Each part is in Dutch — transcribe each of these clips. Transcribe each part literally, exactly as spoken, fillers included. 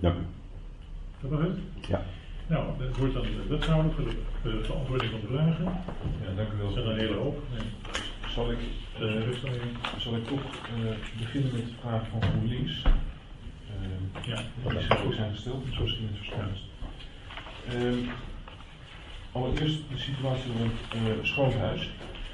Dank u. Dat was het? Ja. Nou, het wordt dan de wethouder voor de, de verantwoording van de vragen. Ja, dank u wel. Er zijn er een hele hoop. Nee. Zal ik, uh, zal ik toch uh, beginnen met de vraag van GroenLinks? Uh, ja, die is ook zijn gesteld, zoals in het verstand is. Uh, allereerst de situatie rond uh, Schoonhuis.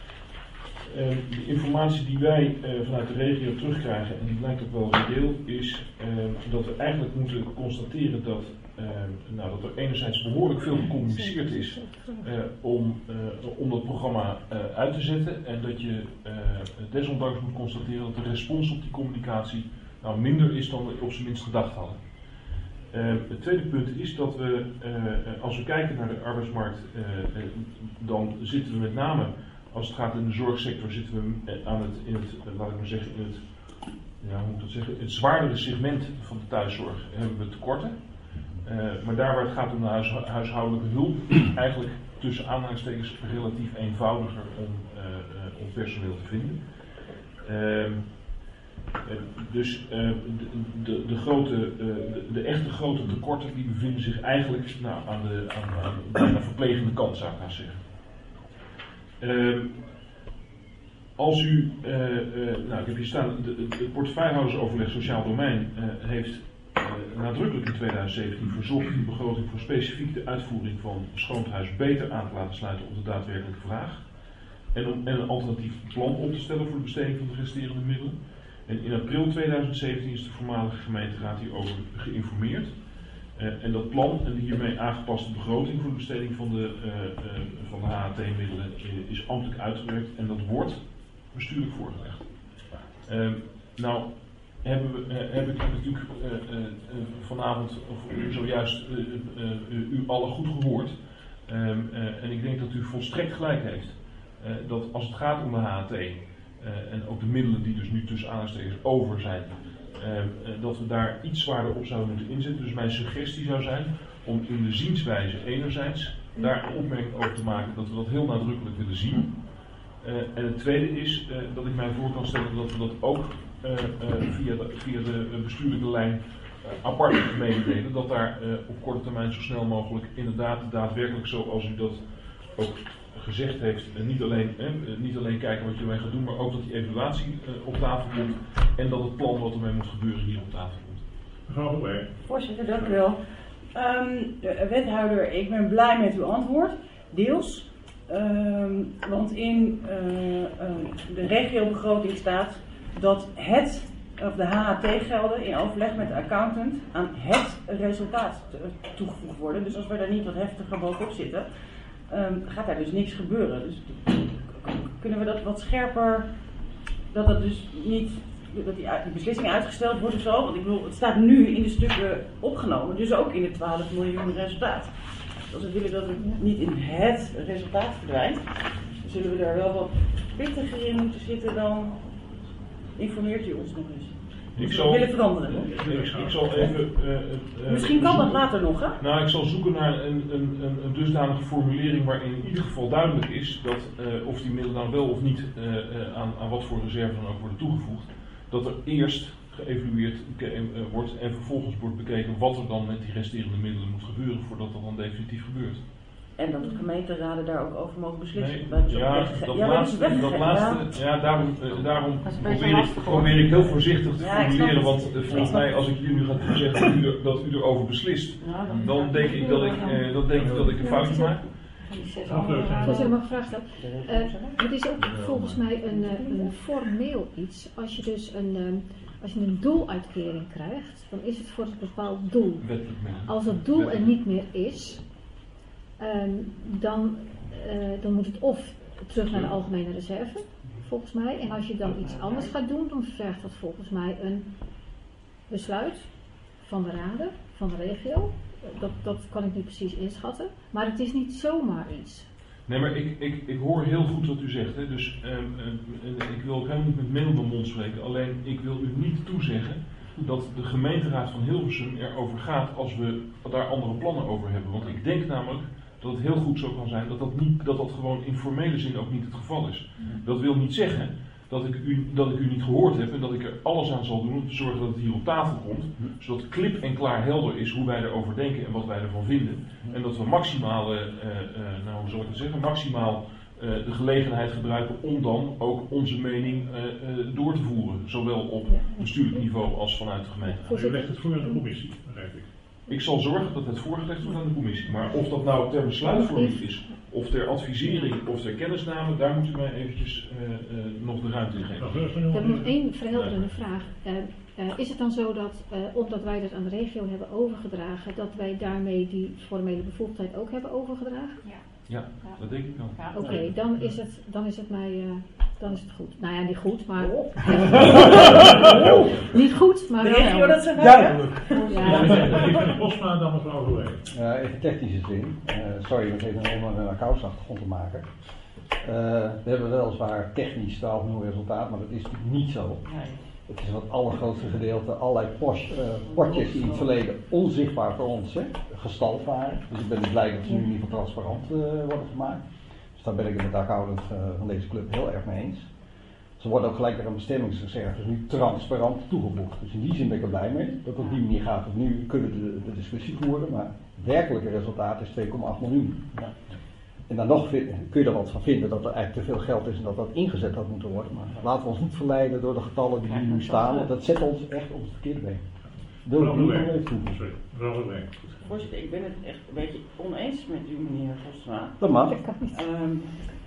Uh, de informatie die wij uh, vanuit de regio terugkrijgen, en die blijkt ook wel reëel, is uh, dat we eigenlijk moeten constateren dat, uh, nou, dat er enerzijds behoorlijk veel gecommuniceerd is uh, om, uh, om dat programma uh, uit te zetten, en dat je uh, desondanks moet constateren dat de respons op die communicatie nou, minder is dan we op zijn minst gedacht hadden. Uh, het tweede punt is dat we, uh, als we kijken naar de arbeidsmarkt, uh, uh, dan zitten we met name, als het gaat in de zorgsector, zitten we aan het, in het, uh, laat ik maar zeggen, in het, ja, hoe moet ik dat zeggen, het zwaardere segment van de thuiszorg hebben we tekorten. Uh, maar daar waar het gaat om de huis, huishoudelijke hulp, is het eigenlijk tussen aanhalingstekens relatief eenvoudiger om, uh, uh, om personeel te vinden. Uh, Uh, dus uh, de, de, de, grote, uh, de, de echte grote tekorten die bevinden zich eigenlijk nou, aan, de, aan, aan de bijna verplegende kant, zou ik maar zeggen. Uh, als u, uh, uh, nou ik heb hier staan, het portefeuillehoudersoverleg Sociaal Domein uh, heeft uh, nadrukkelijk in tweeduizend zeventien verzocht de begroting voor specifiek de uitvoering van Schoonhuis beter aan te laten sluiten op de daadwerkelijke vraag. En om en een alternatief plan op te stellen voor de besteding van de resterende middelen. En in april tweeduizend zeventien is de voormalige gemeenteraad hierover geïnformeerd. Uh, en dat plan en de hiermee aangepaste begroting voor de besteding van de, uh, uh, van de H H T-middelen uh, is ambtelijk uitgewerkt en dat wordt bestuurlijk voorgelegd. Uh, nou hebben we, uh, heb ik natuurlijk uh, uh, uh, vanavond of uh, zojuist uh, uh, uh, u allen goed gehoord. Uh, uh, en ik denk dat u volstrekt gelijk heeft uh, dat als het gaat om de H H T... Uh, en ook de middelen die dus nu tussen aanhalingstekens over zijn, uh, uh, dat we daar iets zwaarder op zouden moeten inzetten. Dus mijn suggestie zou zijn om in de zienswijze enerzijds daar een opmerking over te maken dat we dat heel nadrukkelijk willen zien. Uh, en het tweede is uh, dat ik mij voor kan stellen dat we dat ook uh, uh, via, de, via de bestuurlijke lijn uh, apart mededelen. Dat daar uh, op korte termijn zo snel mogelijk inderdaad daadwerkelijk zoals u dat ook gezegd heeft, uh, niet, alleen, eh, niet alleen kijken wat je ermee gaat doen, maar ook dat die evaluatie uh, op tafel komt en dat het plan wat ermee moet gebeuren hier op tafel komt. Mevrouw Hoeberg. Voorzitter, dank u wel. Um, de wethouder, ik ben blij met uw antwoord, deels. Um, want in uh, uh, de regiobegroting staat dat het, of de H H T-gelden in overleg met de accountant aan het resultaat toegevoegd worden. Dus als we daar niet wat heftiger bovenop zitten, Um, gaat daar dus niks gebeuren. Dus kunnen we dat wat scherper, dat dat dus niet, dat die, die beslissing uitgesteld wordt of zo? Want ik bedoel, het staat nu in de stukken opgenomen, dus ook in het twaalf miljoen resultaat. Als we willen dat het niet in het resultaat verdwijnt, dan zullen we daar wel wat pittiger in moeten zitten dan informeert u ons nog eens. Ik zal, willen veranderen. Ik, ik zal even, uh, uh, Misschien kan dat later nog, hè? Nou, ik zal zoeken naar een, een, een, een dusdanige formulering waarin in ieder geval duidelijk is dat uh, of die middelen dan wel of niet uh, uh, aan, aan wat voor reserve dan ook worden toegevoegd. Dat er eerst geëvalueerd uh, wordt en vervolgens wordt bekeken wat er dan met die resterende middelen moet gebeuren voordat dat dan definitief gebeurt. En dat de gemeenteraden daar ook over mogen beslissen. Nee, dat ja, dat, ja, laatste, dat laatste, ja, daarom, uh, daarom probeer, ik, probeer ik heel voorzichtig te ja, formuleren, want uh, volgens mij als ik hier nu ga toezeggen dat u, er, dat u erover beslist, ja, dan, dan denk ik dat ik, uh, dan denk ik, dat ik een foutje maak. Voorzitter, mag ik vragen stellen? Uh, het is ook volgens mij een, uh, een formeel iets. Als je dus een, uh, als je een doeluitkering krijgt, dan is het voor een bepaald doel. Als het doel er niet meer is, Um, dan, uh, dan moet het of terug naar de algemene reserve, volgens mij. En als je dan iets anders gaat doen, dan vergt dat volgens mij een besluit van de raden, van de regio. Dat, dat kan ik niet precies inschatten. Maar het is niet zomaar iets. Nee, maar ik, ik, ik hoor heel goed wat u zegt. Hè. Dus um, um, ik wil ook helemaal niet met middel van mond spreken. Alleen ik wil u niet toezeggen dat de gemeenteraad van Hilversum erover gaat als we daar andere plannen over hebben. Want ik denk namelijk dat het heel goed zo kan zijn dat dat, niet, dat dat gewoon in formele zin ook niet het geval is. Dat wil niet zeggen dat ik, u, dat ik u niet gehoord heb en dat ik er alles aan zal doen om te zorgen dat het hier op tafel komt, zodat klip en klaar helder is hoe wij erover denken en wat wij ervan vinden. En dat we maximale, uh, uh, nou hoe zal ik het zeggen, maximaal uh, de gelegenheid gebruiken om dan ook onze mening uh, uh, door te voeren. Zowel op bestuurlijk niveau als vanuit de gemeente. Maar u legt het voor aan de commissie, begrijp ik. Ik zal zorgen dat het voorgelegd wordt aan de commissie. Maar of dat nou ter besluitvorming is, of ter advisering, of ter kennisname, daar moet u mij eventjes uh, uh, nog de ruimte in geven. Ik heb nog één verhelderende vraag. Uh, uh, is het dan zo dat, uh, omdat wij dat aan de regio hebben overgedragen, dat wij daarmee die formele bevoegdheid ook hebben overgedragen? Ja. Ja, ja, dat denk ik wel. Ja, Oké, okay, dan is het, dan is het mij, uh, dan is het goed. Nou ja, niet goed, maar niet goed, maar de regio dat ze duidelijk. Ja, even Bosma dan mevrouw Overwegen. Uh, even technische zin. Uh, sorry, we even helemaal een accountsachtergrond te maken. Uh, we hebben weliswaar technisch twaalf nul resultaat, maar dat is natuurlijk niet zo. Het is het allergrootste gedeelte allerlei post, uh, potjes die in het verleden onzichtbaar voor ons hè, gestald waren. Dus ik ben dus blij dat ze nu in ieder geval transparant uh, worden gemaakt. Dus daar ben ik het met de accountant uh, van deze club heel erg mee eens. Ze worden ook gelijk aan bestemmingsreserves nu transparant toegevoegd. Dus in die zin ben ik er blij mee dat het op die manier gaat. Want nu kunnen we de, de discussie voeren, maar het werkelijke resultaat is twee komma acht miljoen. Ja. En dan nog vind, kun je er wat van vinden dat er eigenlijk te veel geld is en dat dat ingezet had moeten worden. Maar laten we ons niet verleiden door de getallen die nu staan, want dat zet ons echt op het verkeerde been. Wil ik niet nog even toevoegen. Voorzitter, ik ben het echt een beetje oneens met u, meneer Vosma. Dat mag. Um,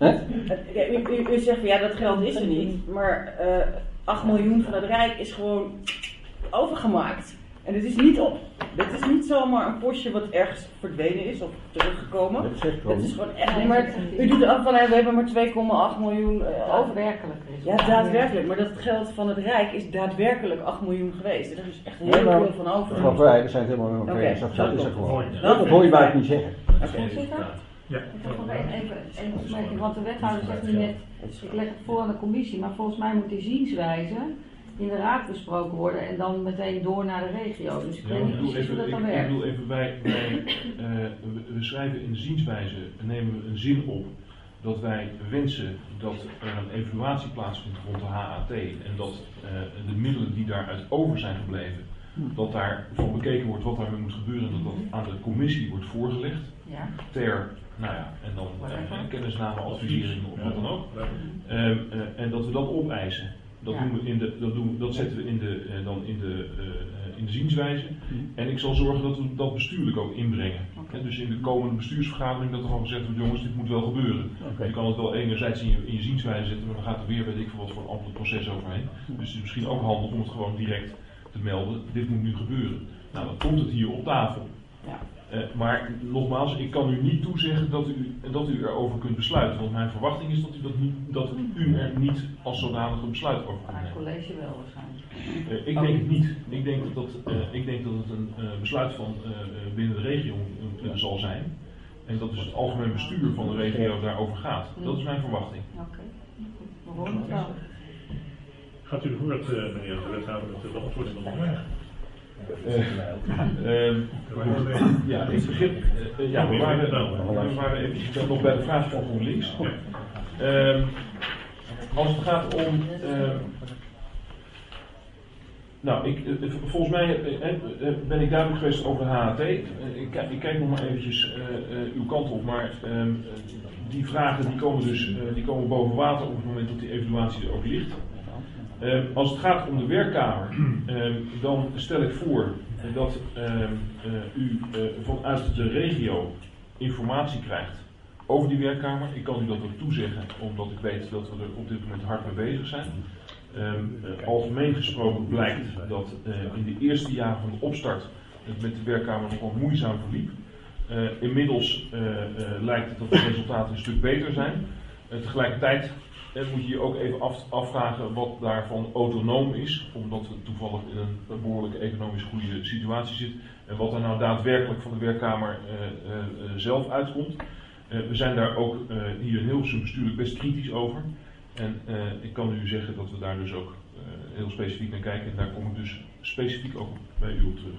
u, u, u zegt van ja, dat geld is er niet, maar uh, acht miljoen van het Rijk is gewoon overgemaakt. En het is niet op. Dit is niet zomaar een postje wat ergens verdwenen is of teruggekomen. Dat is echt Het is gewoon echt. Nee, maar u doet af van we hebben maar twee komma acht miljoen uh, over. Daadwerkelijk. Ja, daadwerkelijk. Maar dat geld van het Rijk is daadwerkelijk acht miljoen geweest. En er is echt heel veel nou, van over. Mevrouw Vrij, we zijn het helemaal met elkaar eens. Okay, Dat is er gewoon. Dat Dat hoor je mij niet zeggen. Voorzitter? Ja. Ik heb nog even, even een opmerking, want de wethouder zegt nu net, ik leg het voor aan de commissie, maar volgens mij moet die zienswijze in de raad besproken worden en dan meteen door naar de regio. Dus ik Ja, weet niet ik bedoel precies hoe even, dat ik, dan ik werkt. bedoel even wij, wij uh, we, we schrijven in de zienswijze, nemen we een zin op dat wij wensen dat er een evaluatie plaatsvindt rond de H A T en dat uh, de middelen die daaruit over zijn gebleven, dat daarvan bekeken wordt wat daarmee moet gebeuren en dat dat aan de commissie wordt voorgelegd. Ja. Ter, nou ja, en dan uh, kennisname, advisering of wat dan ook. Um, uh, en dat we dat opeisen. Dat, Ja. doen we in de, dat, doen, dat zetten we in de, uh, dan in de, uh, in de zienswijze. En ik zal zorgen dat we dat bestuurlijk ook inbrengen. Okay. He, dus in de komende bestuursvergadering dat er gewoon gezegd wordt, jongens, dit moet wel gebeuren. Okay. Je kan het wel enerzijds in je, in je zienswijze zetten, maar dan gaat er weer, weet ik veel wat voor een ambtelijk proces overheen. Dus het is misschien ook handig om het gewoon direct te melden, dit moet nu gebeuren. Nou, dan komt het hier op tafel. Ja. Uh, maar nogmaals, ik kan u niet toezeggen dat u, dat u erover kunt besluiten. Want mijn verwachting is dat u, dat niet, dat u er niet als zodanig een besluit over kunt Maar het nemen. college wel waarschijnlijk. Uh, ik denk het niet. Ik denk dat, dat, uh, ik denk dat het een uh, besluit van uh, binnen de regio uh, uh, zal zijn. En dat dus het algemeen bestuur van de regio daarover gaat. Dat is mijn verwachting. Oké, okay. We horen het wel. Gaat u ervoor, uh, meneer de wethouder, dat de beantwoording nog krijgen? Uh, uh, ja, ik begin. Uh, ja, we waren, we waren even nog bij de vraag van GroenLinks. Uh, als het gaat om. Uh, nou, ik, uh, volgens mij uh, uh, ben ik duidelijk geweest over de H A T. Uh, ik, ik kijk nog maar eventjes uh, uh, uw kant op, maar uh, die vragen die komen dus uh, die komen boven water op het moment dat die evaluatie er ook ligt. Uh, als het gaat om de werkkamer, uh, dan stel ik voor uh, dat uh, uh, u uh, vanuit de regio informatie krijgt over die werkkamer. Ik kan u dat ook toezeggen, omdat ik weet dat we er op dit moment hard mee bezig zijn. Uh, uh, algemeen gesproken blijkt dat uh, in de eerste jaren van de opstart het met de werkkamer nogal moeizaam verliep. Uh, inmiddels uh, uh, lijkt het dat de resultaten een stuk beter zijn. Uh, tegelijkertijd En moet je je ook even af, afvragen wat daarvan autonoom is, omdat we toevallig in een behoorlijk economisch goede situatie zitten. En wat er nou daadwerkelijk van de werkkamer uh, uh, uh, zelf uitkomt. Uh, we zijn daar ook uh, hier in Hilversum bestuurlijk best kritisch over. En uh, ik kan u zeggen dat we daar dus ook uh, heel specifiek naar kijken. En daar kom ik dus specifiek ook bij u op terug.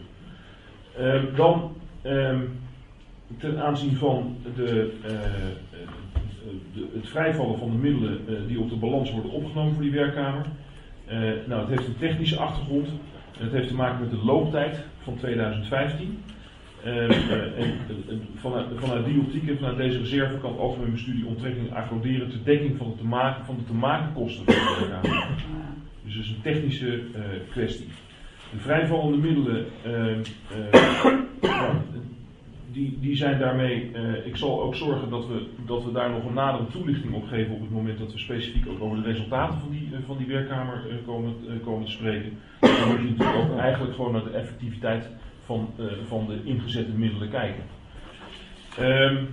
Uh, dan uh, ten aanzien van de... Uh, uh, de, het vrijvallen van de middelen uh, die op de balans worden opgenomen voor die werkkamer. Uh, nou, het heeft een technische achtergrond. En het heeft te maken met de looptijd van tweeduizend vijftien. Uh, uh, en, uh, vanuit, vanuit die optiek en vanuit deze reserve kan het Algemeen Bestuur die onttrekking accorderen ter dekking van de te maken, van de te maken kosten van de werkkamer. Dus het is een technische uh, kwestie. De vrijvallende middelen, uh, uh, ja, die, die zijn daarmee, uh, ik zal ook zorgen dat we, dat we daar nog een nadere toelichting op geven op het moment dat we specifiek ook over de resultaten van die, uh, van die werkkamer uh, komen, uh, komen te spreken. Dan moet je natuurlijk ook eigenlijk gewoon naar de effectiviteit van, uh, van de ingezette middelen kijken. Um,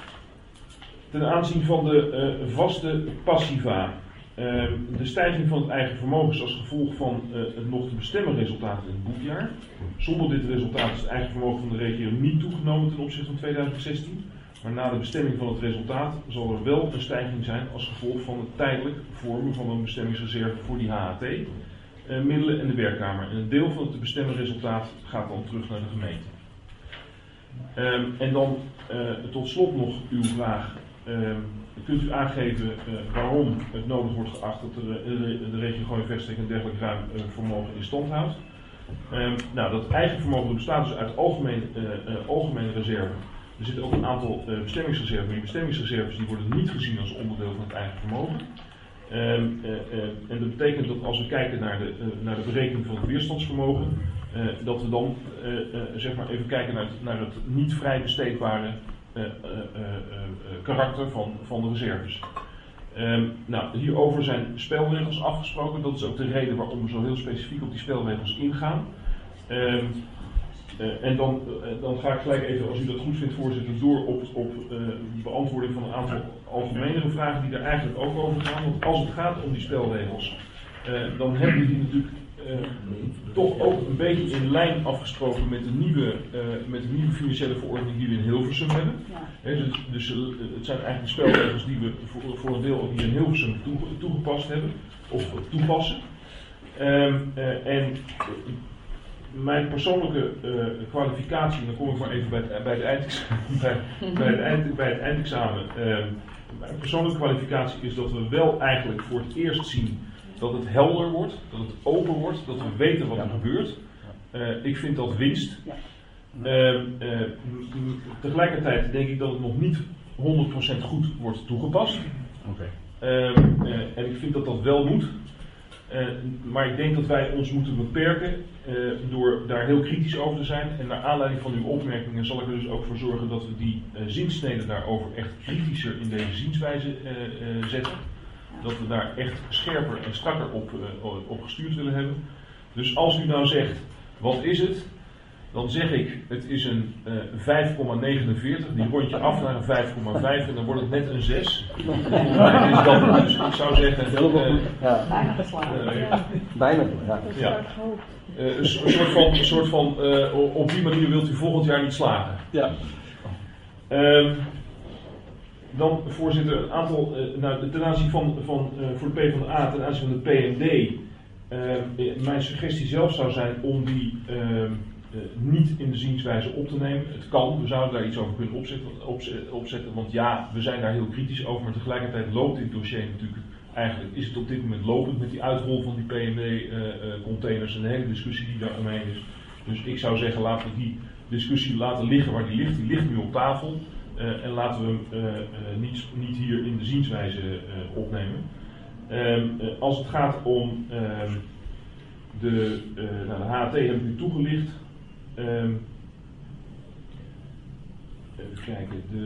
ten aanzien van de uh, vaste passiva. Uh, de stijging van het eigen vermogen is als gevolg van uh, het nog te bestemmen resultaat in het boekjaar. Zonder dit resultaat is het eigen vermogen van de regio niet toegenomen ten opzichte van tweeduizend zestien. Maar na de bestemming van het resultaat zal er wel een stijging zijn als gevolg van het tijdelijk vormen van een bestemmingsreserve voor die H H T-middelen uh, en de werkkamer. En een deel van het te bestemmen resultaat gaat dan terug naar de gemeente. Um, en dan uh, tot slot nog uw vraag. Um, kunt u aangeven uh, waarom het nodig wordt geacht dat de, de, de regio Gooi-Vestek een dergelijk ruim uh, vermogen in stand houdt? Um, nou, dat eigen vermogen bestaat dus uit algemeen, uh, uh, algemene reserve. Er zitten ook een aantal uh, bestemmingsreserves, maar die bestemmingsreserves die worden niet gezien als onderdeel van het eigen vermogen. Um, uh, uh, en dat betekent dat als we kijken naar de, uh, naar de berekening van het weerstandsvermogen, uh, dat we dan uh, uh, zeg maar even kijken naar het, naar het niet vrij besteedbare Uh, uh, uh, uh, karakter van, van de reserves. Um, nou, hierover zijn spelregels afgesproken. Dat is ook de reden waarom we zo heel specifiek op die spelregels ingaan. Um, uh, en dan, uh, dan ga ik gelijk even, als u dat goed vindt, voorzitter, door op, op uh, de beantwoording van een aantal algemenere vragen die daar eigenlijk ook over gaan. Want als het gaat om die spelregels, uh, dan hebben we die natuurlijk Uh, toch ook een beetje in lijn afgesproken met de nieuwe, uh, met de nieuwe financiële verordening die we in Hilversum hebben. Ja. He, dus dus uh, het zijn eigenlijk spelregels die we voor, voor een deel ook hier in Hilversum toe, toegepast hebben, of toepassen. Um, uh, en mijn persoonlijke uh, kwalificatie, en dan kom ik maar even bij het, bij het, eindexamen, bij, bij het, eind, bij het eindexamen. Um, mijn persoonlijke kwalificatie is dat we wel eigenlijk voor het eerst zien dat het helder wordt, dat het open wordt, dat we weten wat er gebeurt. Uh, ik vind dat winst. Uh, uh, tegelijkertijd denk ik dat het nog niet honderd procent goed wordt toegepast. Okay. Uh, uh, en ik vind dat dat wel moet. Uh, maar ik denk dat wij ons moeten beperken uh, door daar heel kritisch over te zijn. En naar aanleiding van uw opmerkingen zal ik er dus ook voor zorgen dat we die uh, zinsneden daarover echt kritischer in deze zienswijze uh, uh, zetten. Dat we daar echt scherper en strakker op, uh, op gestuurd willen hebben. Dus als u nou zegt, wat is het? Dan zeg ik, het is een uh, vijf komma negenenveertig. Die rond je af naar een vijf komma vijf en dan wordt het net een zes. Dus, dan, dus ik zou zeggen... Uh, ja. Bijna geslaagd. Uh, ja. Bijna, ja. ja. Uh, een soort van, een soort van uh, op die manier wilt u volgend jaar niet slagen. Ja. Um, Dan, voorzitter, een aantal, uh, nou, ten aanzien van, van uh, voor de PvdA, ten aanzien van de P M D, uh, mijn suggestie zelf zou zijn om die uh, uh, niet in de zienswijze op te nemen. Het kan, we zouden daar iets over kunnen opzetten, opzetten, opzetten, want ja, we zijn daar heel kritisch over, maar tegelijkertijd loopt dit dossier natuurlijk, eigenlijk is het op dit moment lopend met die uitrol van die P M D-containers uh, uh, en de hele discussie die daar omheen is. Dus ik zou zeggen, laten we die discussie laten liggen waar die ligt, die ligt nu op tafel. Uh, en laten we hem uh, uh, niet, niet hier in de zienswijze uh, opnemen. Um, uh, als het gaat om uh, de, uh, nou, de H H T heb ik u toegelicht. Um, even kijken. De,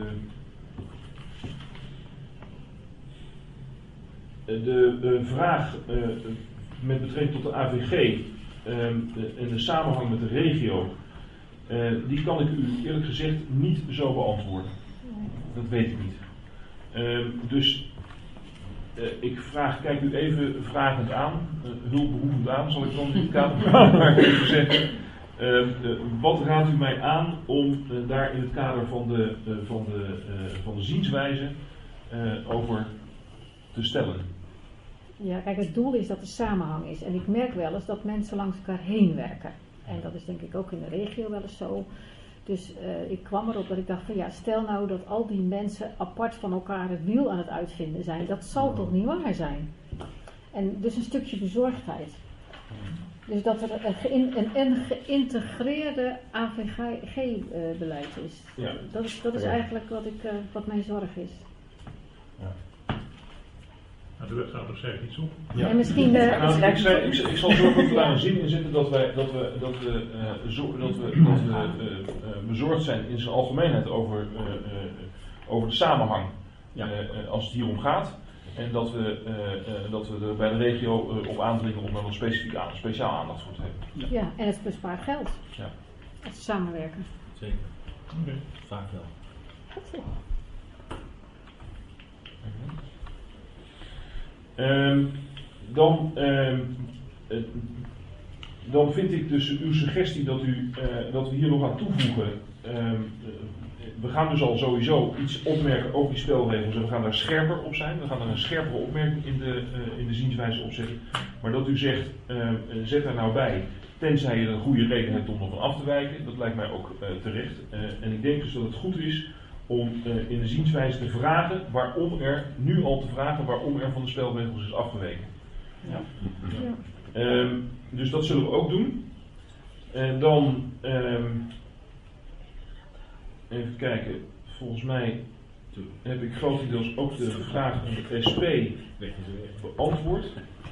de uh, vraag uh, met betrekking tot de A V G um, de, en de samenhang met de regio. Uh, die kan ik u eerlijk gezegd niet zo beantwoorden. Dat weet ik niet. Uh, dus uh, ik vraag, kijk u even vragend aan, uh, hulpbehoevend aan, zal ik dan in het kader maar even zeggen. Uh, uh, wat raadt u mij aan om uh, daar in het kader van de, uh, van de, uh, van de zienswijze uh, over te stellen? Ja, kijk, het doel is dat er samenhang is. En ik merk wel eens dat mensen langs elkaar heen werken. En dat is denk ik ook in de regio wel eens zo. Dus uh, ik kwam erop dat ik dacht van ja, stel nou dat al die mensen apart van elkaar het wiel aan het uitvinden zijn. Dat zal ja. toch niet waar zijn? En dus een stukje bezorgdheid. Dus dat er een, geïn, een, een geïntegreerde A V G-beleid uh, is. Ja. Dat is, dat is ja. eigenlijk wat, ik, uh, wat mijn zorg is. Ja. Nou, de wethouder zegt iets op. Ja. En misschien, uh, nou, ik, zei, ik, ik zal zorgen dat we daar een zin in zitten dat, wij, dat we, dat we, uh, zo, dat we, dat we uh, uh, bezorgd zijn in zijn algemeenheid over, uh, uh, over de samenhang ja. uh, uh, als het hier om gaat. En dat we, uh, uh, dat we er bij de regio uh, op aandringen om er nog specifiek aan, speciaal aandacht voor te hebben. Ja, ja en het bespaart geld. Ja. Als we samenwerken. Zeker. Okay. Vaak wel. Goed zo. Um, dan, um, uh, dan vind ik dus uw suggestie dat, u, uh, dat we hier nog aan toevoegen. Um, uh, we gaan dus al sowieso iets opmerken over die spelregels en we gaan daar scherper op zijn. We gaan daar een scherpere opmerking in de, uh, in de zienswijze op zetten. Maar dat u zegt, uh, zet daar nou bij, tenzij je een goede reden hebt om ervan af te wijken. Dat lijkt mij ook uh, terecht. Uh, en ik denk dus dat het goed is om uh, in de zienswijze te vragen waarom er, nu al te vragen waarom er van de spelregels is afgeweken. Ja. Ja. Um, dus dat zullen we ook doen. En dan, um, even kijken, volgens mij heb ik grotendeels ook de vraag van de S P beantwoord.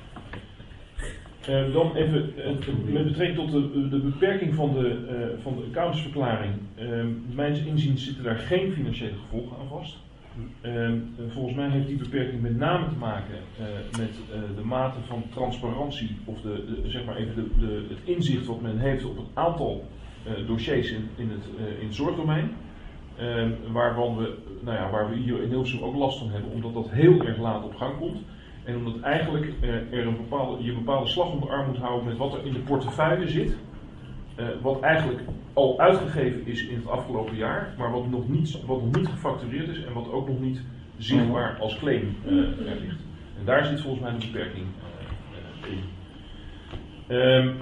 Uh, dan even uh, met betrekking tot de, de beperking van de, uh, van de accountsverklaring. Uh, mijns inziens zitten daar geen financiële gevolgen aan vast. Uh, uh, volgens mij heeft die beperking met name te maken uh, met uh, de mate van transparantie of de, de, zeg maar even de, de, het inzicht wat men heeft op het aantal uh, dossiers in, in, het, uh, in het zorgdomein. Uh, waarvan we, nou ja, waar we hier in Hilversum ook last van hebben, omdat dat heel erg laat op gang komt. En omdat eigenlijk uh, er een bepaalde, je een bepaalde slag om de arm moet houden met wat er in de portefeuille zit. Uh, wat eigenlijk al uitgegeven is in het afgelopen jaar, maar wat nog niet, wat nog niet gefactureerd is en wat ook nog niet zichtbaar als claim uh, er ligt. En daar zit volgens mij de beperking uh, in. Um,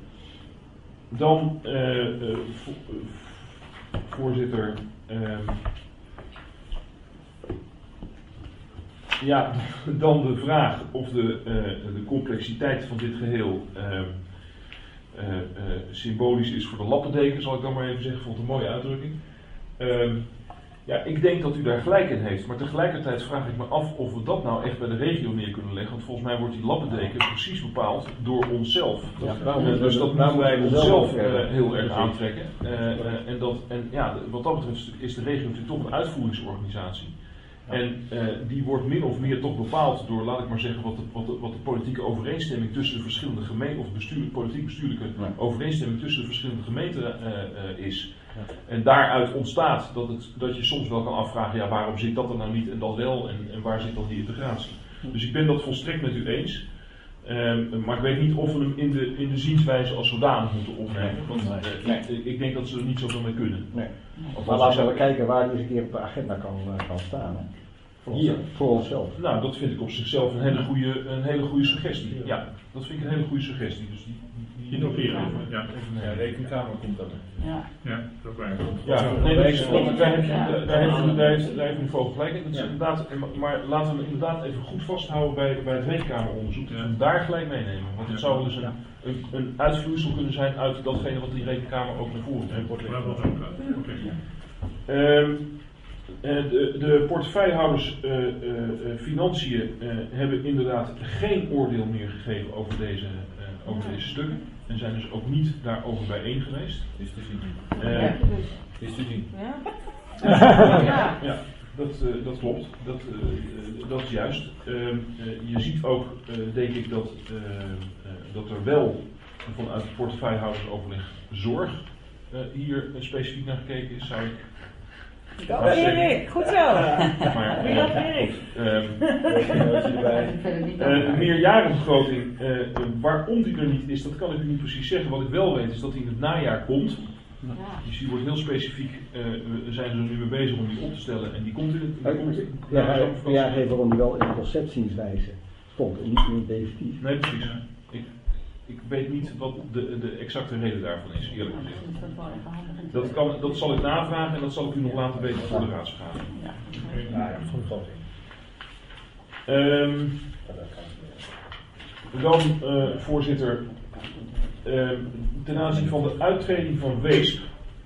dan, uh, uh, vo uh, voorzitter. Um, Ja, dan de vraag of de, uh, de complexiteit van dit geheel uh, uh, uh, symbolisch is voor de lappendeken, zal ik dan maar even zeggen. Ik vond het een mooie uitdrukking. Uh, ja, ik denk dat u daar gelijk in heeft, maar tegelijkertijd vraag ik me af of we dat nou echt bij de regio neer kunnen leggen. Want volgens mij wordt die lappendeken precies bepaald door onszelf. Ja, uh, dus dat moeten wij onszelf uh, heel erg aantrekken. Uh, uh, en, dat, en ja, wat dat betreft is de regio natuurlijk toch een uitvoeringsorganisatie. En uh, die wordt min of meer toch bepaald door, laat ik maar zeggen, wat de, wat de, wat de politieke overeenstemming tussen de verschillende gemeenten, of bestuur, politiek-bestuurlijke ja. overeenstemming tussen de verschillende gemeenten uh, uh, is. Ja. En daaruit ontstaat dat, het, dat je soms wel kan afvragen, ja, waarom zit dat er nou niet en dat wel, en, en waar zit dan die integratie? Dus ik ben dat volstrekt met u eens. Um, maar ik weet niet of we hem in de, in de zienswijze als zodanig moeten opnemen. Want uh, nee. ik, ik denk dat ze er niet zoveel mee kunnen. Nee. Maar laten we kijken waar die eens een keer op de agenda kan, uh, kan staan. Hè? Voor, ons, voor onszelf. Nou, dat vind ik op zichzelf een hele goede, een hele goede suggestie. Ja, dat vind ik een hele goede suggestie. Dus die, die, die noteren even. Ja, ja, de rekenkamer komt dan. Ja, ja dat wij. Ja, nee, dat is, dat, daar heeft u daar heeft, daar heeft, daar heeft u vogel gelijk in. Dat is ja. inderdaad, maar laten we inderdaad even goed vasthouden bij, bij het rekenkameronderzoek. Ja. En daar gelijk meenemen. Want het zou dus een, een, een uitvloeisel kunnen zijn uit datgene wat die rekenkamer ook naar voren brengt. Um, de, de portefeuillehouders uh, uh, financiën uh, hebben inderdaad geen oordeel meer gegeven over deze, uh, over deze stukken. En zijn dus ook niet daarover bijeen geweest. Is te zien. Uh, is te zien. Ja, ja, ja dat, uh, dat klopt. Dat, uh, dat is juist. Uh, uh, je ziet ook, uh, denk ik, dat, uh, uh, dat er wel vanuit het portefeuillehoudersoverleg zorg uh, hier uh, specifiek naar gekeken is, zou ik. Dat Erik, goed zo. Maar, Wie dat Erik? Een meerjarenbegroting, uh, waarom die er niet is, dat kan ik u niet precies zeggen. Wat ik wel weet is dat die in het najaar komt. Ja. Dus die wordt heel specifiek, uh, we zijn er nu mee bezig om die op te stellen en die komt in het... Die komt in, ja, ja, kun je waarom die wel in de conceptiewijze stond en niet in definitief? Nee, precies. Ik, ik weet niet wat de, de exacte reden daarvan is, eerlijk gezegd. Dat, kan, dat zal ik navragen en dat zal ik u nog laten weten voor de raadsvergadering. Ja, goed van Um, dan, uh, voorzitter, uh, ten aanzien van de uittreding van Weesp.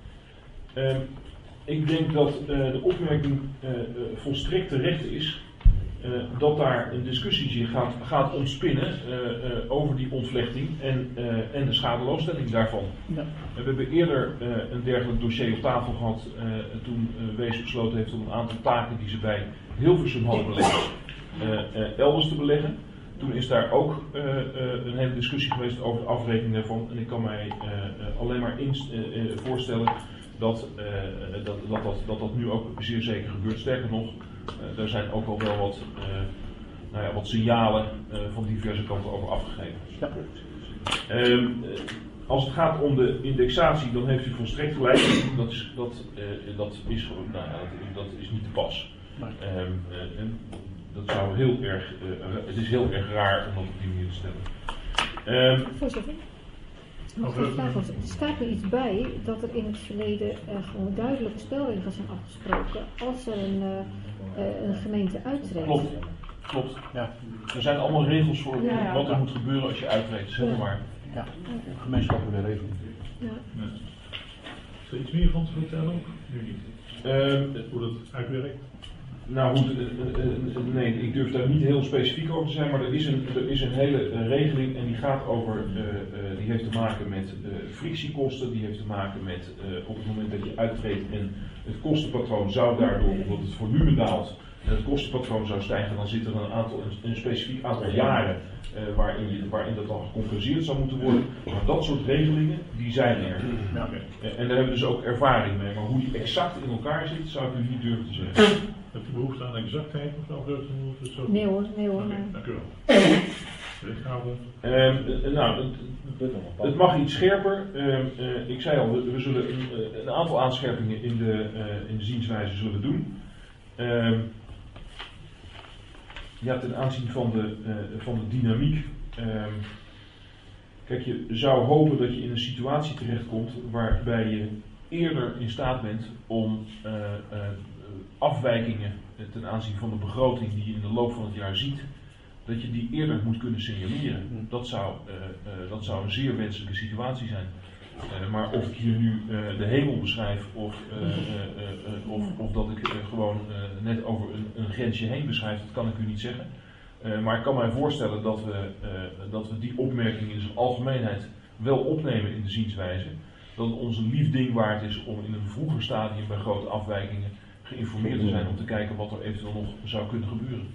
Uh, ik denk dat uh, de opmerking uh, uh, volstrekt terecht is. Uh, dat daar een discussie zich gaat, gaat ontspinnen uh, uh, over die ontvlechting en, uh, en de schadeloosstelling daarvan. Ja. Uh, we hebben eerder uh, een dergelijk dossier op tafel gehad uh, toen uh, Weesp besloten heeft om een aantal taken die ze bij Hilversum hadden belegd uh, uh, elders te beleggen. Toen is daar ook uh, uh, een hele discussie geweest over de afrekening daarvan en ik kan mij uh, uh, alleen maar inst, uh, uh, voorstellen dat, uh, dat, dat, dat, dat dat nu ook zeer zeker gebeurt. Sterker nog, Uh, daar zijn ook al wel wat, uh, nou ja, wat signalen uh, van diverse kanten over afgegeven. Ja. Uh, uh, als het gaat om de indexatie, dan heeft u volstrekt gelijk. Dat is, dat, uh, dat is, nou ja, dat, dat is niet te pas. Uh, uh, en dat zou heel erg, uh, het is heel erg raar om dat op die manier te stellen. Uh, Voorzitter. Mag ik vragen, er staat er iets bij dat er in het verleden uh, gewoon duidelijke spelregels zijn afgesproken als er een, uh, uh, een gemeente uittreedt. Klopt, klopt. Ja. Er zijn allemaal regels voor ja, ja. wat er moet gebeuren als je uittreedt, zeg ja. maar. Ja, gemeenschappelijke regels. Ja. Ja. Is er iets meer van te vertellen ook? Nu niet. Uh, Hoe dat uitwerkt? Nou goed, nee, ik durf daar niet heel specifiek over te zijn, maar er is een, er is een hele uh, regeling en die gaat over, uh, uh, die heeft te maken met uh, frictiekosten, die heeft te maken met uh, op het moment dat je uittreedt en het kostenpatroon zou daardoor, omdat het volume daalt en het kostenpatroon zou stijgen, dan zit er een, aantal, een, een specifiek aantal jaren uh, waarin, je, waarin dat dan gecompenseerd zou moeten worden. Maar dat soort regelingen, die zijn er. Ja. Uh, en daar hebben we dus ook ervaring mee, maar hoe die exact in elkaar zit, zou ik u niet durven te zeggen. Hebt u behoefte aan exactheid of zo? Zo? Nee hoor, nee hoor. Okay, dank u wel. Uh, nou, het, het mag iets scherper. Uh, uh, ik zei al, we, we zullen een, een aantal aanscherpingen in de, uh, in de zienswijze zullen doen. Uh, ja, ten aanzien van de, uh, van de dynamiek. Uh, kijk, je zou hopen dat je in een situatie terechtkomt waarbij je eerder in staat bent om uh, uh, afwijkingen ten aanzien van de begroting die je in de loop van het jaar ziet, dat je die eerder moet kunnen signaleren. Dat zou, uh, uh, dat zou een zeer wenselijke situatie zijn. Uh, maar of ik hier nu uh, de hemel beschrijf of, uh, uh, uh, of, of dat ik uh, gewoon uh, net over een, een grensje heen beschrijf, dat kan ik u niet zeggen. Uh, maar ik kan mij voorstellen dat we, uh, dat we die opmerking in zijn algemeenheid wel opnemen in de zienswijze. Dat het ons een lief ding waard is om in een vroeger stadium bij grote afwijkingen geïnformeerd te zijn om te kijken wat er eventueel nog zou kunnen gebeuren.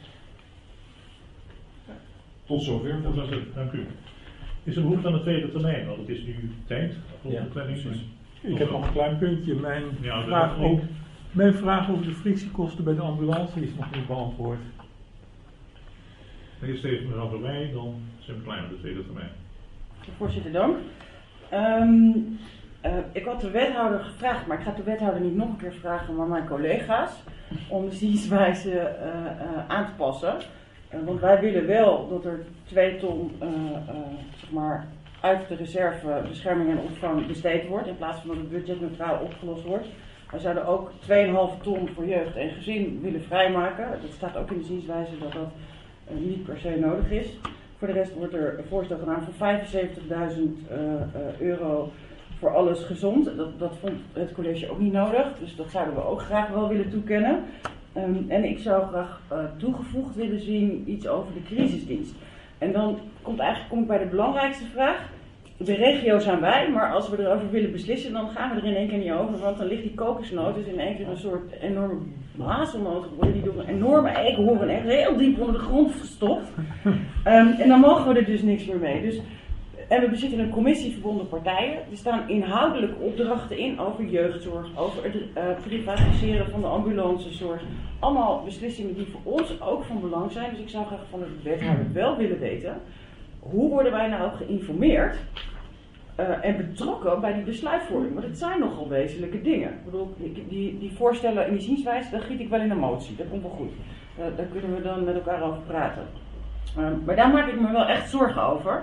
Tot zover. Dank u. Is er behoefte aan de tweede termijn? Want het is nu tijd voor de planning. Ik heb nog een klein puntje. Mijn, ja, vraag over, mijn vraag over de frictiekosten bij de ambulance is nog niet beantwoord. Meneer Steven, mevrouw Verwij, dan zijn we klaar met de tweede termijn. Voorzitter, dank. Um, uh, ik had de wethouder gevraagd, maar ik ga de wethouder niet nog een keer vragen, maar mijn collega's, om de zienswijze uh, uh, aan te passen. Uh, want wij willen wel dat er twee ton uh, uh, zeg maar uit de reserve bescherming en opvang besteed wordt, in plaats van dat het budgetneutraal opgelost wordt. Wij zouden ook twee komma vijf ton voor jeugd en gezin willen vrijmaken. Dat staat ook in de zienswijze dat dat uh, niet per se nodig is. Voor de rest wordt er een voorstel gedaan voor vijfenzeventigduizend uh, uh, euro voor alles gezond. Dat, dat vond het college ook niet nodig, dus dat zouden we ook graag wel willen toekennen. Um, en ik zou graag uh, toegevoegd willen zien iets over de crisisdienst. En dan komt eigenlijk, kom ik bij de belangrijkste vraag. De regio zijn wij, maar als we erover willen beslissen, dan gaan we er in één keer niet over. Want dan ligt die kokosnoot dus in één keer een soort enorme hazelnoot geworden die door een enorme eekhoorn echt heel diep onder de grond verstopt. Um, en dan mogen we er dus niks meer mee. Dus, en we bezitten een commissie verbonden partijen. Er staan inhoudelijke opdrachten in over jeugdzorg, over het uh, privatiseren van de ambulancezorg. Allemaal beslissingen die voor ons ook van belang zijn. Dus ik zou graag van de wethouder wel willen weten, hoe worden wij nou geïnformeerd uh, en betrokken bij die besluitvorming? Want het zijn nogal wezenlijke dingen. Ik bedoel, die, die voorstellen in die zienswijze, daar giet ik wel in een motie. Dat komt wel goed. Uh, daar kunnen we dan met elkaar over praten. Uh, maar daar maak ik me wel echt zorgen over.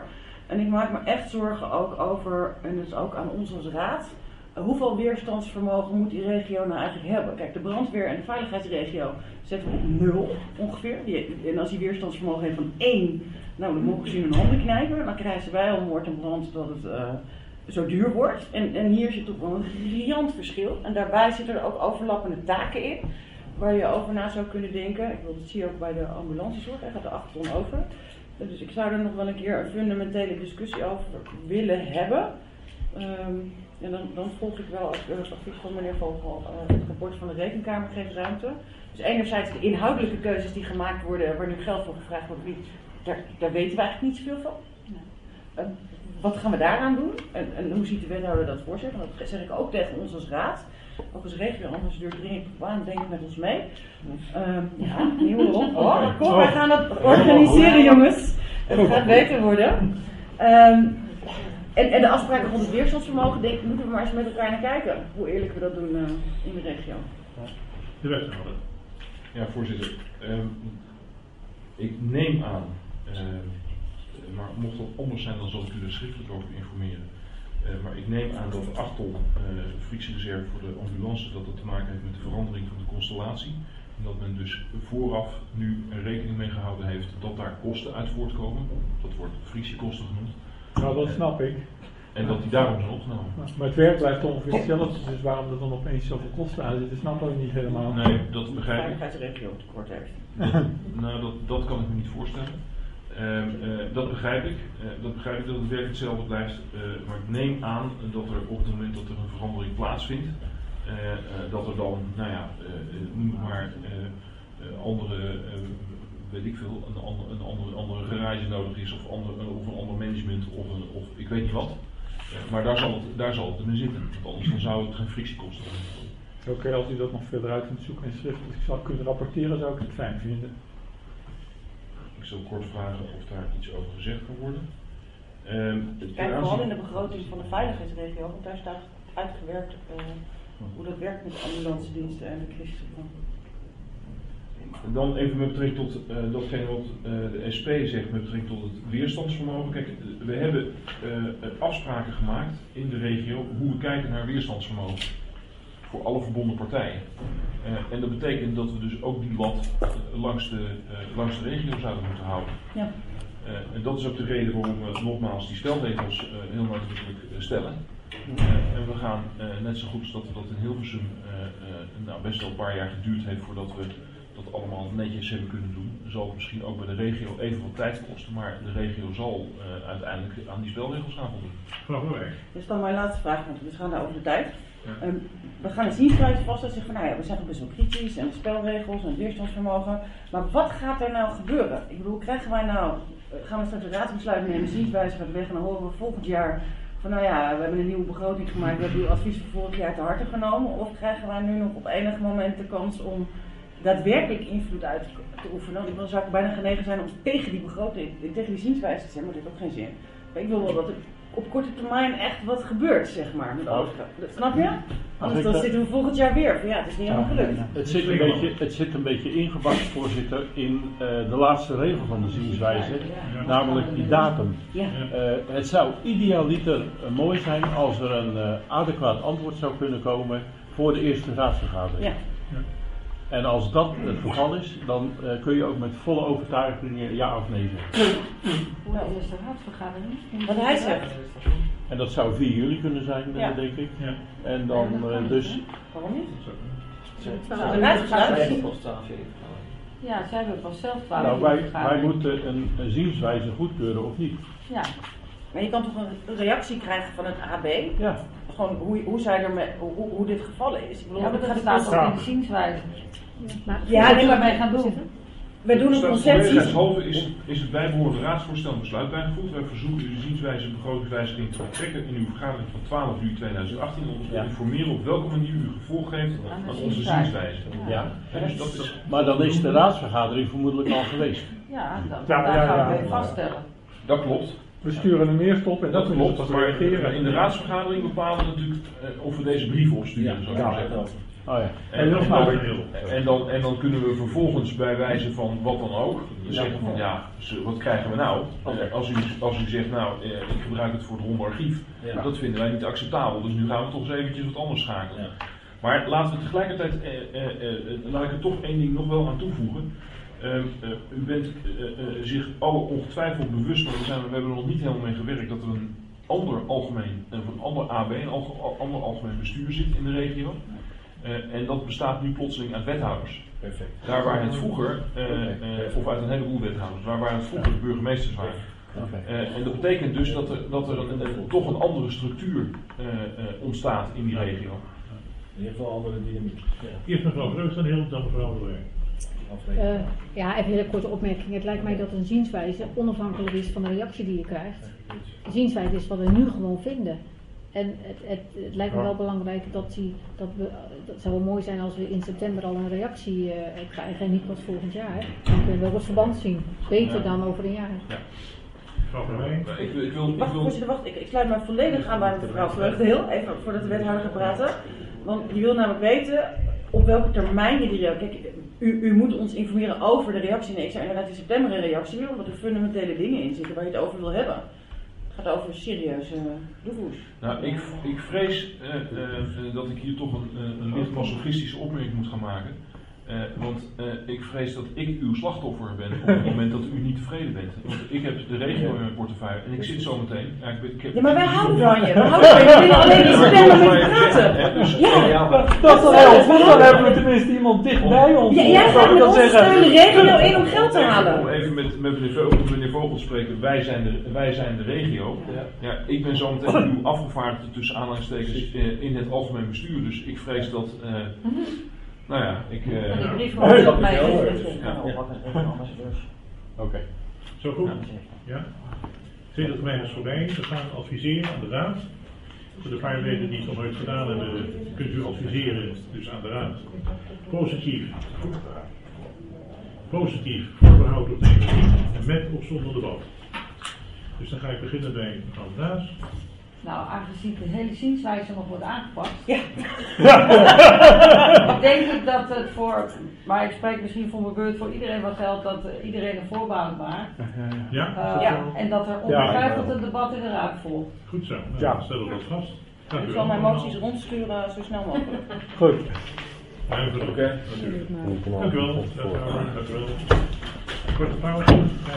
En ik maak me echt zorgen ook over, en dus ook aan ons als raad, hoeveel weerstandsvermogen moet die regio nou eigenlijk hebben? Kijk, de brandweer en de veiligheidsregio zetten we op nul ongeveer. Die, en als die weerstandsvermogen heeft van één, nou dan mogen ze in hun handen knijpen. Dan krijgen wij al moord en brand dat het uh, zo duur wordt. En, en hier zit toch wel een riant verschil. En daarbij zitten er ook overlappende taken in, waar je over na zou kunnen denken. Ik wil, dat zie je ook bij de ambulancezorg, daar gaat de acht ton over. Dus ik zou er nog wel een keer een fundamentele discussie over willen hebben. Um, en dan, dan volg ik wel het advies van meneer Vogel, uh, het rapport van de Rekenkamer geeft ruimte. Dus enerzijds de inhoudelijke keuzes die gemaakt worden, waar nu geld voor gevraagd wordt, daar, daar weten we eigenlijk niet zoveel van. Uh, wat gaan we daaraan doen? En, en hoe ziet de wethouder dat voor zich? En dat zeg ik ook tegen ons als raad. Ook als regio-ambassadeur dring ik op aan, denk met ons mee. Um, ja, nieuwe rond. Oh, kom, wij gaan dat organiseren, jongens. Het gaat beter worden. Um, en, en de afspraken rond het weerstandsvermogen, denk ik, moeten we maar eens met elkaar naar kijken. Hoe eerlijk we dat doen uh, in de regio. De wethouder. Ja, voorzitter. Um, ik neem aan, uh, maar mocht dat anders zijn, dan zal ik u er schriftelijk over informeren. Uh, maar ik neem aan dat de acht ton uh, frictiereserve voor de ambulance, dat dat te maken heeft met de verandering van de constellatie. En dat men dus vooraf nu er rekening mee gehouden heeft dat daar kosten uit voortkomen. Dat wordt frictiekosten genoemd. Nou, dat snap ik. En dat die daarom zijn opgenomen. Maar het werk blijft ongeveer hetzelfde, dus waarom er dan opeens zoveel kosten aan zitten, snap ik niet helemaal. Nee, dat begrijp ik. De veiligheidsregio tekort heeft. Dat, nou, dat, dat kan ik me niet voorstellen. Uh, uh, dat begrijp ik. Uh, dat begrijp ik dat het werk hetzelfde blijft. Uh, maar ik neem aan dat er op het moment dat er een verandering plaatsvindt, uh, uh, dat er dan, nou ja, uh, noem maar uh, uh, andere, uh, weet ik veel, een, ander, een andere, andere garage nodig is of, ander, of een ander management of, een, of ik weet niet wat. Uh, maar daar zal het, daar zal het in zitten. Want anders dan zou het geen frictiekosten hebben. Oké, okay, als u dat nog verder uit kunt zoeken en schriftelijk zou kunnen rapporteren, zou ik het fijn vinden. Ik zal kort vragen of daar iets over gezegd kan worden. Um, Kijk vooral in de begroting van de veiligheidsregio, want daar staat uitgewerkt uh, hoe dat werkt met de ambulance diensten en de crisisopvang. Dan even met betrekking tot uh, datgene wat uh, de S P zegt met betrekking tot het weerstandsvermogen. Kijk, we hebben uh, afspraken gemaakt in de regio hoe we kijken naar weerstandsvermogen. Voor alle verbonden partijen. Uh, en dat betekent dat we dus ook die lat uh, langs, de, uh, langs de regio zouden moeten houden. Ja. Uh, en dat is ook de reden waarom we nogmaals die stelregels uh, heel nadrukkelijk uh, stellen. Uh, en we gaan uh, net zo goed als dat we dat in Hilversum uh, uh, nou, best wel een paar jaar geduurd heeft voordat we dat allemaal netjes hebben kunnen doen. Zal het misschien ook bij de regio even wat tijd kosten, maar de regio zal uh, uiteindelijk aan die spelregels gaan voldoen. Vanaf de weg. Dat is dan mijn laatste vraag, want we gaan daar over de tijd. Ja. Um, we gaan een zienswijze vaststellen en zeggen van nou ja, we zijn best wel kritisch en de spelregels en het weerstandsvermogen. Maar wat gaat er nou gebeuren? Ik bedoel, krijgen wij nou, gaan we straks een raadsbesluit nemen, zienswijze gaat weg en dan horen we volgend jaar van nou ja, we hebben een nieuwe begroting gemaakt, we hebben uw advies voor vorig jaar te harte genomen. Of krijgen wij nu nog op enig moment de kans om daadwerkelijk invloed uit te oefenen? Want dan zou ik bijna genegen zijn om tegen die begroting, tegen die zienswijze te zijn, maar dat heeft ook geen zin. Maar ik wil wel dat er op korte termijn echt wat gebeurt, zeg maar. Met alles. Snap je? Anders dan zitten we volgend jaar weer. Ja, het is niet helemaal gelukt. Het zit een beetje, het zit een beetje ingebakken, voorzitter, in uh, de laatste regel van de zienswijze, ja. Namelijk die datum. Ja. Uh, het zou idealiter uh, mooi zijn als er een uh, adequaat antwoord zou kunnen komen voor de eerste raadsvergadering. Ja. Ja. En als dat het geval is, dan uh, kun je ook met volle overtuiging ja of nee zeggen. Hoe nou, is de raadsvergadering? Wat hij zegt. En dat zou vier juli kunnen zijn, ja. denk ik. Ja. En dan uh, dus... Waarom niet? De raadsvergadering. Ja, zij hebben pas zelf twaalf Nou, wij, wij moeten een, een zienswijze goedkeuren of niet. Ja. Maar je kan toch een reactie krijgen van het A B? Ja. Gewoon hoe, hoe, zij er met, hoe, hoe dit gevallen is. Ik bedoel, ja, maar dat staat ook in de zienswijze. Ja, ja nee, maar wij gaan doen. Wij doen een conceptie. Rechtshalve is, is het bijbehorende raadsvoorstel een besluit bijgevoegd. Wij verzoeken u de zienswijze begrotingswijziging te betrekken in uw vergadering van twaalf juli tweeduizend achttien om ons te informeren op welke manier u gevolg geeft aan onze zienswijze. Ja. Ja. Dus dat is, maar dan is de raadsvergadering vermoedelijk al geweest. Ja, dat, ja, daar ja, gaan we ja, ja. vaststellen. Dat klopt. We sturen hem eerst op en dat, dat klopt, maar in de raadsvergadering bepalen we natuurlijk uh, of we deze brief opsturen. Ja, zo ja, zeggen. Oh ja. En, dat en, maakt dan, het heel. en, dan, en dan kunnen we vervolgens bij wijze van wat dan ook zeggen van ja, z- wat krijgen we nou? Eh, als, u, als u zegt nou, eh, ik gebruik het voor het rondarchief, Ja. dat vinden wij niet acceptabel, dus nu gaan we toch eens eventjes wat anders schakelen. Ja. Maar laten we tegelijkertijd, eh, eh, eh, eh, laat ik er toch één ding nog wel aan toevoegen. Um, uh, u bent uh, uh, zich alle ongetwijfeld bewust, maar we, zijn, we hebben er nog niet helemaal mee gewerkt, dat er een ander algemeen, uh, een ander A B, een alge, ander algemeen bestuur zit in de regio. Uh, en dat bestaat nu plotseling uit wethouders. Perfect. Daar waar het vroeger, uh, uh, of uit een heleboel wethouders, daar waar het vroeger de burgemeesters waren. Uh, en dat betekent dus dat er, dat er een, een, toch een andere structuur uh, uh, ontstaat in die regio. In ieder geval andere dynamiek. Ja. Eerst mevrouw Vreugd en heel dan mevrouw De Wijk. Uh, ja, even een hele korte opmerking. Het lijkt mij dat een zienswijze onafhankelijk is van de reactie die je krijgt. De zienswijze is wat we nu gewoon vinden. En het, het, het lijkt me wel belangrijk dat, die, dat we, het zou wel mooi zijn als we in september al een reactie uh, krijgen en niet pas volgend jaar. Dan kunnen we ook het verband zien. Beter ja. dan over een jaar. Ja. Mevrouw De Wijk. Ik wil, ik wil, ik Wacht, wil... voorzitter, wacht. Ik, ik sluit me volledig aan bij mevrouw Vreugdeheel, even voordat de wethouder gaat praten. Want die wil namelijk weten op welke termijn je die reactie... Kijk, u, u moet ons informeren over de reactie. Nee, ik zou inderdaad in september een reactie willen, omdat er fundamentele dingen in zitten waar je het over wil hebben. Het gaat over serieuze uh, doevoes. Nou, ik, ik vrees uh, uh, dat ik hier toch een, uh, een licht masochistische opmerking moet gaan maken. Uh, want uh, ik vrees dat ik uw slachtoffer ben op het moment dat u niet tevreden bent. Want ik heb de regio in mijn portefeuille en ik zit zo meteen. Ja, ik, ik heb, ja maar wij houden van je. We houden van je. We willen alleen in september met je praten. Ja, dat is toch heel goed. Dan hebben we tenminste iemand dicht bij ons. Ja, jij gaat met ons steun de regio in om geld te halen. Om even met, met meneer, Vogel, meneer Vogel te spreken, wij zijn de, wij zijn de regio. Ja. Ja, ik ben zo meteen uw afgevaardigde tussen aanhalingstekens uh, in het algemeen bestuur. Dus ik vrees dat... Uh, Nou ja, ik... Uh, en die brief ja. wordt op mij. Oké. Zo goed? Ja. Zit het mij voorbij. We gaan adviseren aan de raad. Voor de paar leden die het nog nooit gedaan hebben, kunt u adviseren dus aan de raad. Positief. Positief. Voorbehoud op negatief. En met of zonder debat. Dus dan ga ik beginnen bij mevrouw Daas. Nou, aangezien de hele zienswijze nog wordt aangepast. Ja. denk ik dat het voor, maar ik spreek misschien voor mijn beurt voor iedereen wat geldt, dat uh, iedereen een voorbouw maakt. Ja. Uh, ja. En dat er ongetwijfeld een debat in de raad volgt. Goed zo, nou, ja. dan stellen we dat vast. Dank ik u zal wel. mijn moties rondsturen zo snel mogelijk. Goed. Oké. Okay. Dank u wel. Dank u wel. Korte pauze.